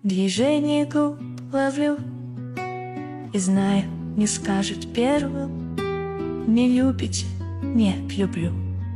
Движение губ ловлю и знаю, не скажет первым. Не любите, нет, люблю.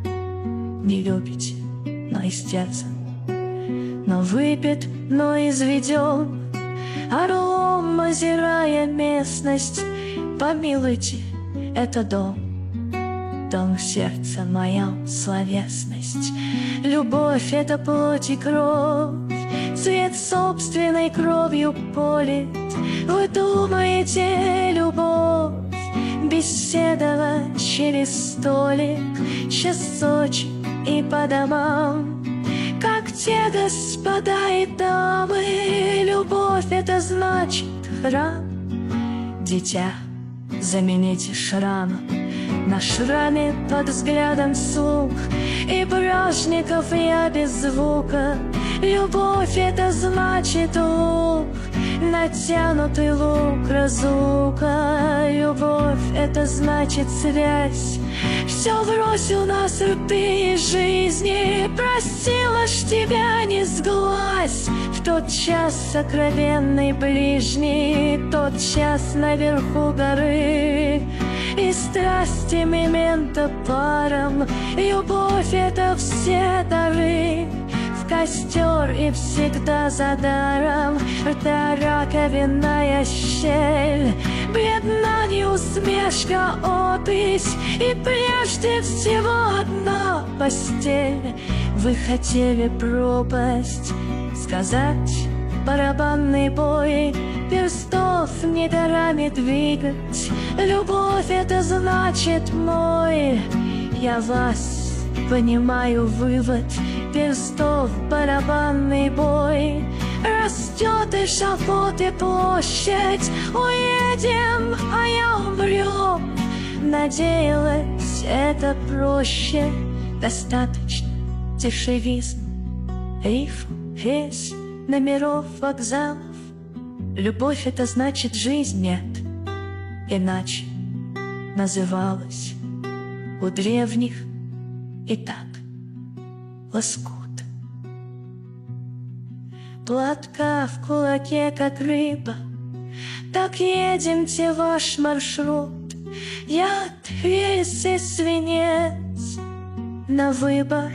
Не любите, но из сердца. Но выпит, но изведен, орлом озирая местность. Помилуйте, это дом, дом в сердце моем словесность. Любовь — это плоть и кровь, цвет собственной кровью полит. Вы думаете, любовь беседовать через столик, часочек и по домам, как те господа и дамы. Любовь — это значит храм. Дитя, замените шрам на шраме под взглядом слух и бражников я без звука. Любовь — это значит лук, натянутый лук разлука. Любовь — это значит связь. Все бросил на рты жизни, просила ж тебя не сглазь. В тот час сокровенный ближний, тот час наверху горы, и страсти мемента паром. Любовь — это все дары в костер и всегда за даром. Рта раковинная щель, бледна не усмешка, опись, и прежде всего одна постель. Вы хотели пропасть сказать, барабанный бой, перстов не дарами двигать. Любовь — это значит мой. Я вас понимаю, вывод перстов, барабанный бой. Растет эшафот и площадь, уедем, а я умру. Надеялась, это проще, достаточно дешевизм, рифм, весь номеров вокзалов. Любовь — это значит жизнь нет, иначе называлась у древних и так лоскут. Платка в кулаке, как рыба, так едемте ваш маршрут. Яд, рельс и свинец на выбор.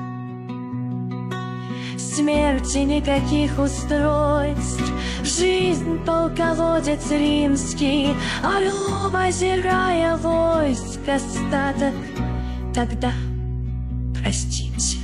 Смерти никаких устройств, жизнь полководец римский, орлом озирая войск остаток. Тогда простимся.